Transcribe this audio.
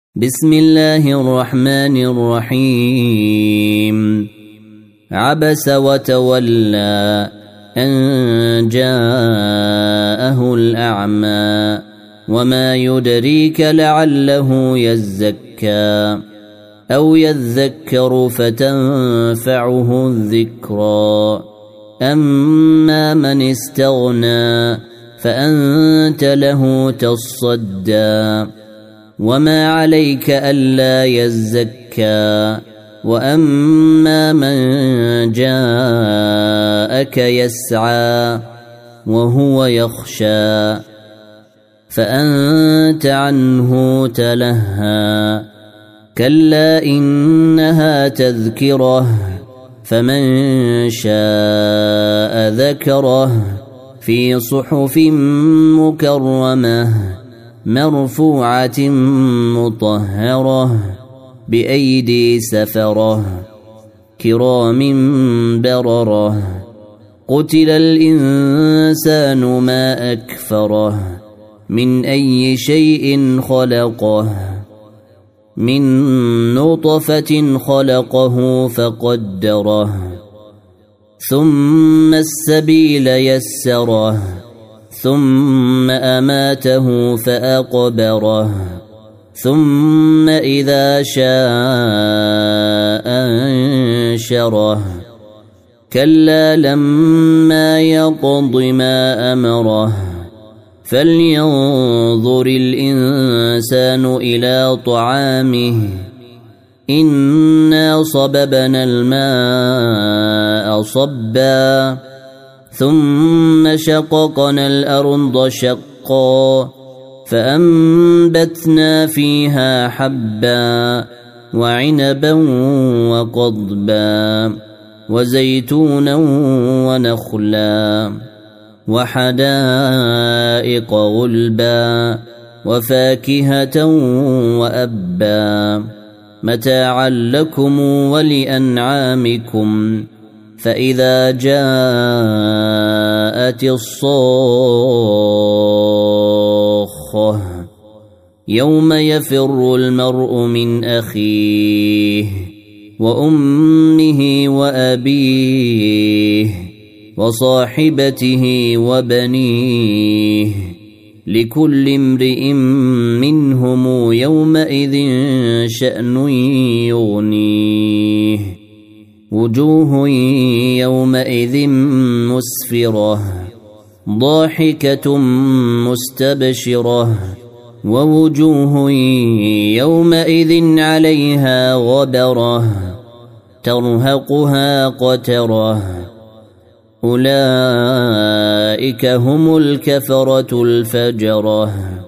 بسم الله الرحمن الرحيم عبس وتولى أن جاءه الأعمى وما يدريك لعله يزكى أو يذكر فتنفعه الذكرى أما من استغنى فأنت له تصدى وما عليك ألا يزكى وأما من جاءك يسعى وهو يخشى فأنت عنه تلهى كلا إنها تذكرة فمن شاء ذكره في صحف مكرمة مرفوعة مطهرة بأيدي سفرة كرام بررة قتل الإنسان ما أكفره من أي شيء خلقه من نطفة خلقه فقدره ثم السبيل يسره ثم أماته فأقبره ثم إذا شاء أنشره كلا لما يقض ما أمره فلينظر الإنسان إلى طعامه إنا صببنا الماء صبا ثم شققنا الأرض شقا فأنبتنا فيها حبا وعنبا وقضبا وزيتونا ونخلا وحدائق غلبا وفاكهة وأبا متاعا لكم ولأنعامكم فإذا جاءت الصاخة يوم يفر المرء من أخيه وأمه وأبيه وصاحبته وبنيه لكل امرئ منهم يومئذ شأن يغنيه وجوه يومئذ مسفرة ضاحكة مستبشرة ووجوه يومئذ عليها غبرة ترهقها قترة أولئك هم الكفرة الفجرة.